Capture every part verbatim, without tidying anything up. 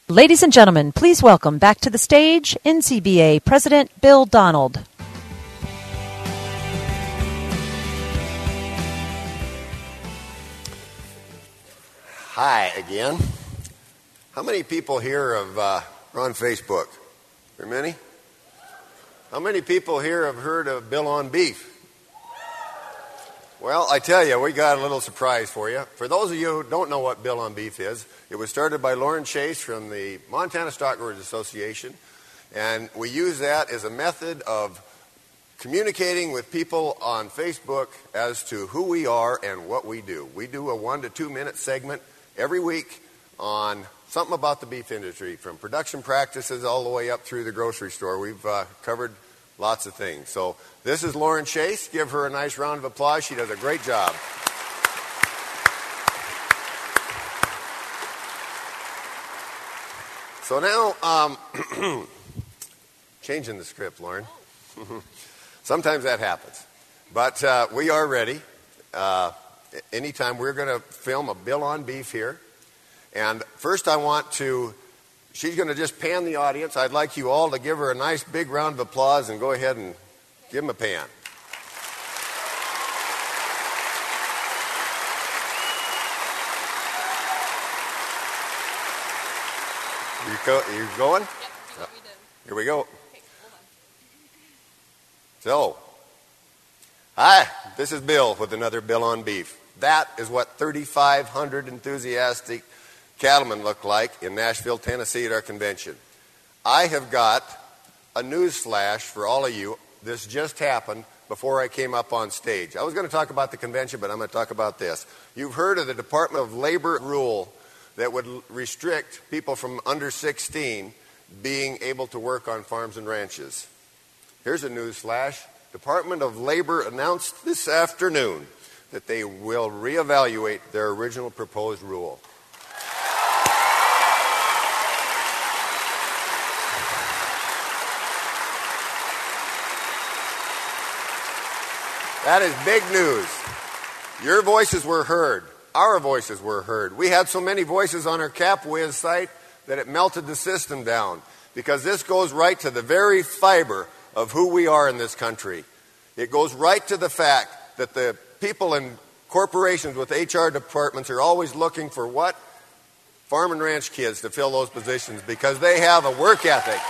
Ladies and gentlemen, please welcome back to the stage N C B A President Bill Donald. Hi again. How many people here have, uh, are on Facebook? Are there many? How many people here have heard of Bill on Beef? Well, I tell you, we got a little surprise for you. For those of you who don't know what Bill on Beef is, it was started by Lauren Chase from the Montana Stockgrowers Association, and we use that as a method of communicating with people on Facebook as to who we are and what we do. We do a one to two minute segment every week on something about the beef industry, from production practices all the way up through the grocery store. We've uh, covered lots of things. So this is Lauren Chase. Give her a nice round of applause. She does a great job. So now, um, changing the script, Lauren. Sometimes that happens. But uh, we are ready. Uh, anytime we're going to film a Bill on Beef here. And first I want to, she's going to just pan the audience. I'd like you all to give her a nice big round of applause and go ahead and give them a pan. You go, you going? Yep, here's what we did. Here we go. Okay, hold on. So, hi, this is Bill with another Bill on Beef. That is what thirty-five hundred enthusiastic cattlemen look like in Nashville, Tennessee at our convention. I have got a news flash for all of you. This just happened before I came up on stage. I was going to talk about the convention, but I'm going to talk about this. You've heard of the Department of Labor rule that would restrict people from under sixteen being able to work on farms and ranches. Here's a news flash. Department of Labor announced this afternoon that they will reevaluate their original proposed rule. That is big news. Your voices were heard. Our voices were heard. We had so many voices on our CapWiz site that it melted the system down, because this goes right to the very fiber of who we are in this country. It goes right to the fact that the people in corporations with H R departments are always looking for what? Farm and ranch kids to fill those positions, because they have a work ethic.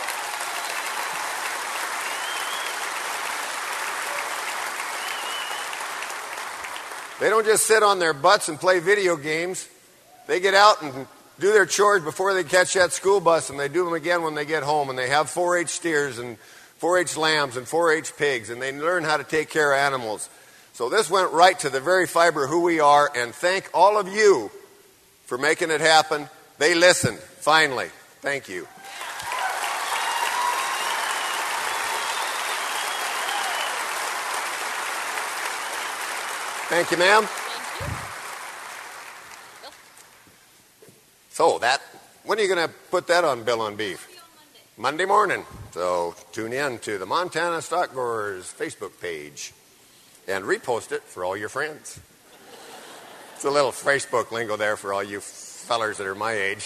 They don't just sit on their butts and play video games. They get out and do their chores before they catch that school bus, and they do them again when they get home, and they have four H steers and four H lambs and four H pigs, and they learn how to take care of animals. So this went right to the very fiber of who we are, and thank all of you for making it happen. They listened, finally. Thank you. Thank you, ma'am. Thank you. So that, when are you going to put that on Bill on Beef? Monday. Monday morning. So tune in to the Montana Stockgrowers Facebook page and repost it for all your friends. It's a little Facebook lingo there for all you fellers that are my age.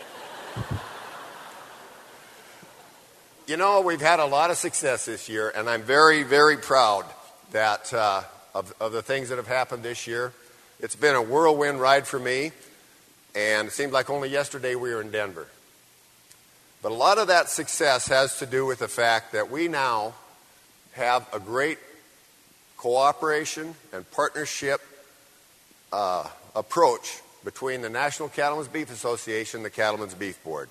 You know, we've had a lot of success this year, and I'm very, very proud that uh, of, of the things that have happened this year. It's been a whirlwind ride for me, and it seemed like only yesterday we were in Denver. But a lot of that success has to do with the fact that we now have a great cooperation and partnership uh, approach between the National Cattlemen's Beef Association and the Cattlemen's Beef Board.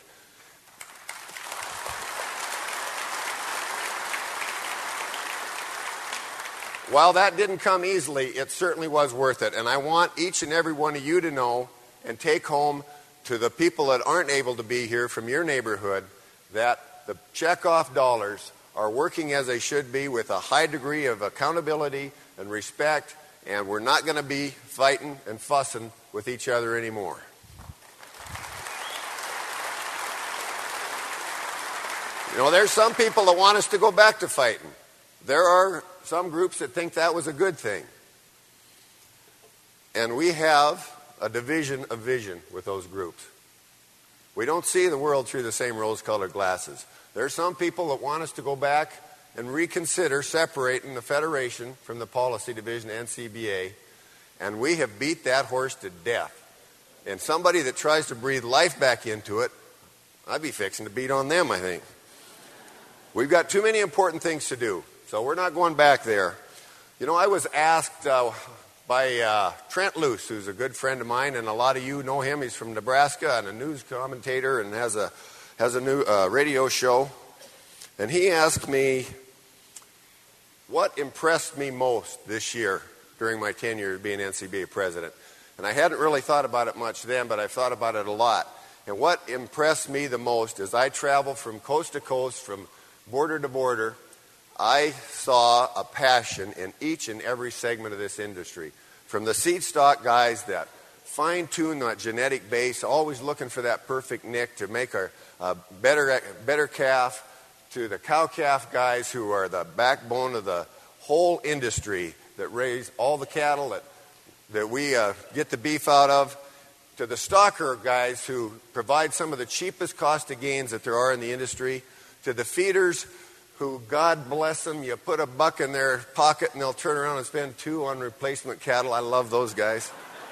While that didn't come easily, it certainly was worth it. And I want each and every one of you to know and take home to the people that aren't able to be here from your neighborhood that the checkoff dollars are working as they should be, with a high degree of accountability and respect, and we're not going to be fighting and fussing with each other anymore. You know, there's some people that want us to go back to fighting. There are some groups that think that was a good thing. And we have a division of vision with those groups. We don't see the world through the same rose-colored glasses. There are some people that want us to go back and reconsider separating the Federation from the Policy Division, N C B A, and we have beat that horse to death. And somebody that tries to breathe life back into it, I'd be fixing to beat on them, I think. We've got too many important things to do, so we're not going back there. You know, I was asked uh, by uh, Trent Luce, who's a good friend of mine, and a lot of you know him. He's from Nebraska and a news commentator and has a has a new uh, radio show. And he asked me what impressed me most this year during my tenure of being N C B A president. And I hadn't really thought about it much then, but I've thought about it a lot. And what impressed me the most is I traveled from coast to coast, from border to border. I saw a passion in each and every segment of this industry. From the seed stock guys that fine-tune that genetic base, always looking for that perfect nick to make a, a better, better calf, to the cow-calf guys who are the backbone of the whole industry that raise all the cattle that, that we uh, get the beef out of, to the stocker guys who provide some of the cheapest cost of gains that there are in the industry, to the feeders who, God bless them, you put a buck in their pocket and they'll turn around and spend two on replacement cattle. I love those guys.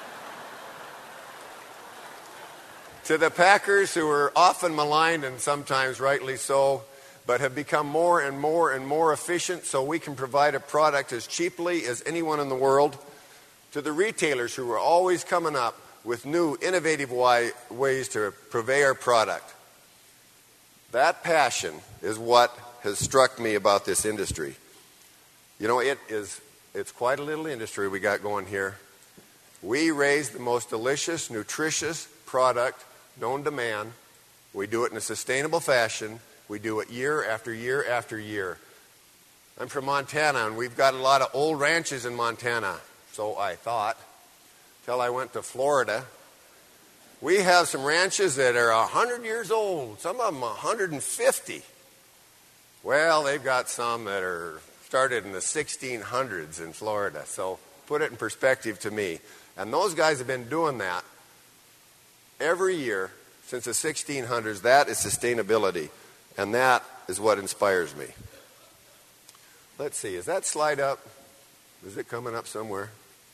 To the packers who are often maligned and sometimes rightly so, but have become more and more and more efficient so we can provide a product as cheaply as anyone in the world. To the retailers who are always coming up with new, innovative ways to purvey our product. That passion is what has struck me about this industry. You know, it is, it's quite a little industry we got going here. We raise the most delicious, nutritious product known to man. We do it in a sustainable fashion. We do it year after year after year. I'm from Montana, and we've got a lot of old ranches in Montana, so I thought, till I went to Florida. We have some ranches that are one hundred years old, some of them one hundred fifty. Well, they've got some that are started in the sixteen hundreds in Florida, so put it in perspective to me. And those guys have been doing that every year since the sixteen hundreds. That is sustainability, and that is what inspires me. Let's see, is that slide up? Is it coming up somewhere?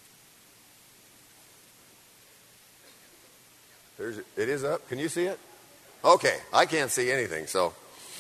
There's, it is up. Can you see it? Okay, I can't see anything, so.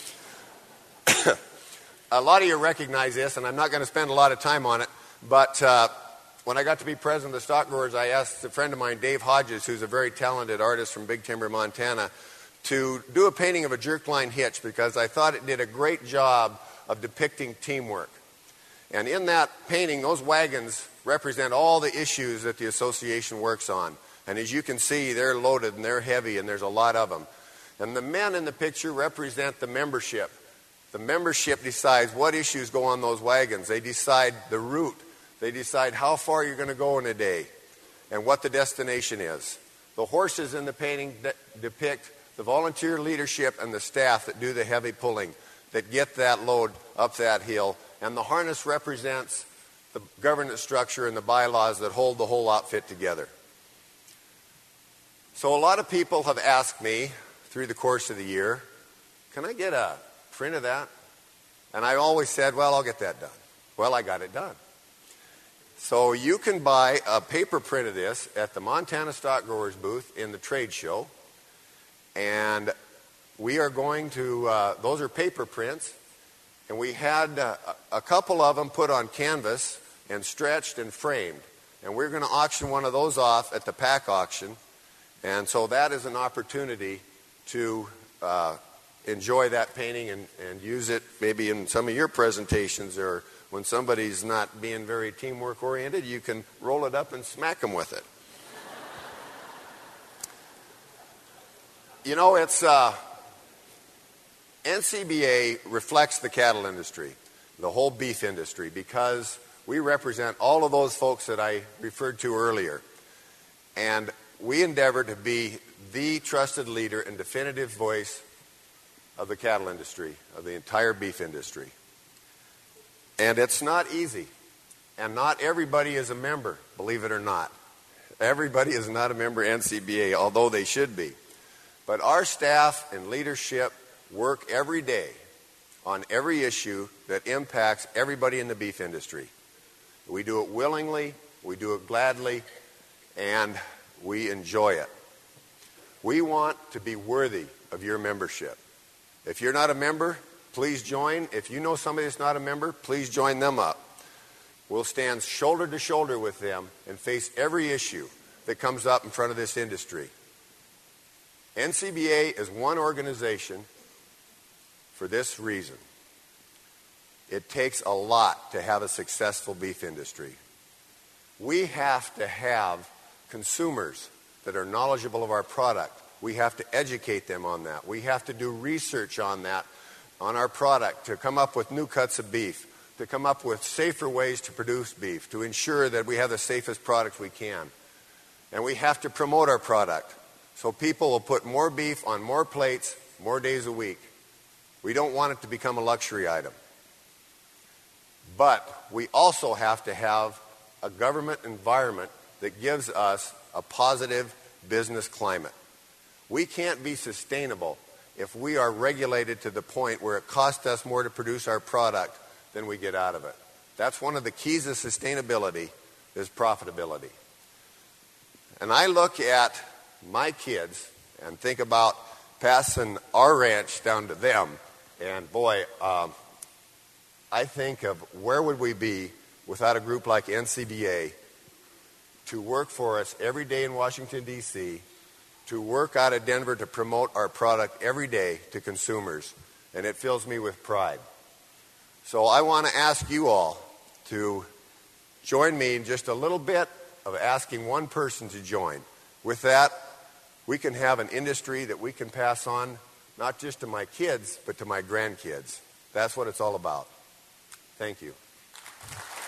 A lot of you recognize this, and I'm not going to spend a lot of time on it, but uh, when I got to be president of the Stock Growers, I asked a friend of mine, Dave Hodges, who's a very talented artist from Big Timber, Montana, to do a painting of a jerkline hitch because I thought it did a great job of depicting teamwork. And in that painting, those wagons represent all the issues that the association works on. And as you can see, they're loaded and they're heavy and there's a lot of them. And the men in the picture represent the membership. The membership decides what issues go on those wagons. They decide the route. They decide how far you're going to go in a day and what the destination is. The horses in the painting de- depict the volunteer leadership and the staff that do the heavy pulling, that get that load up that hill. And the harness represents the governance structure and the bylaws that hold the whole outfit together. So a lot of people have asked me through the course of the year, can I get a print of that? And I always said, well, I'll get that done. Well, I got it done. So you can buy a paper print of this at the Montana Stock Growers booth in the trade show. And we are going to, uh, those are paper prints. And we had uh, a couple of them put on canvas and stretched and framed. And we're going to auction one of those off at the pack auction. And so that is an opportunity to uh, enjoy that painting and, and use it maybe in some of your presentations, or when somebody's not being very teamwork oriented, you can roll it up and smack them with it. You know, it's uh, N C B A reflects the cattle industry, the whole beef industry, because we represent all of those folks that I referred to earlier. And we endeavor to be the trusted leader and definitive voice of the cattle industry, of the entire beef industry. And it's not easy. And not everybody is a member, believe it or not. Everybody is not a member of N C B A, although they should be. But our staff and leadership work every day on every issue that impacts everybody in the beef industry. We do it willingly, we do it gladly, and we enjoy it. We want to be worthy of your membership. If you're not a member, please join. If you know somebody that's not a member, please join them up. We'll stand shoulder to shoulder with them and face every issue that comes up in front of this industry. N C B A is one organization for this reason. It takes a lot to have a successful beef industry. We have to have consumers that are knowledgeable of our product. We have to educate them on that. We have to do research on that, on our product, to come up with new cuts of beef, to come up with safer ways to produce beef, to ensure that we have the safest product we can. And we have to promote our product so people will put more beef on more plates, more days a week. We don't want it to become a luxury item. But we also have to have a government environment that gives us a positive business climate. We can't be sustainable if we are regulated to the point where it costs us more to produce our product than we get out of it. That's one of the keys of sustainability, is profitability. And I look at my kids and think about passing our ranch down to them, and boy, um, I think of where would we be without a group like N C B A to work for us every day in Washington, D C, to work out of Denver to promote our product every day to consumers, and it fills me with pride. So I want to ask you all to join me in just a little bit of asking one person to join. With that, we can have an industry that we can pass on not just to my kids, but to my grandkids. That's what it's all about. Thank you.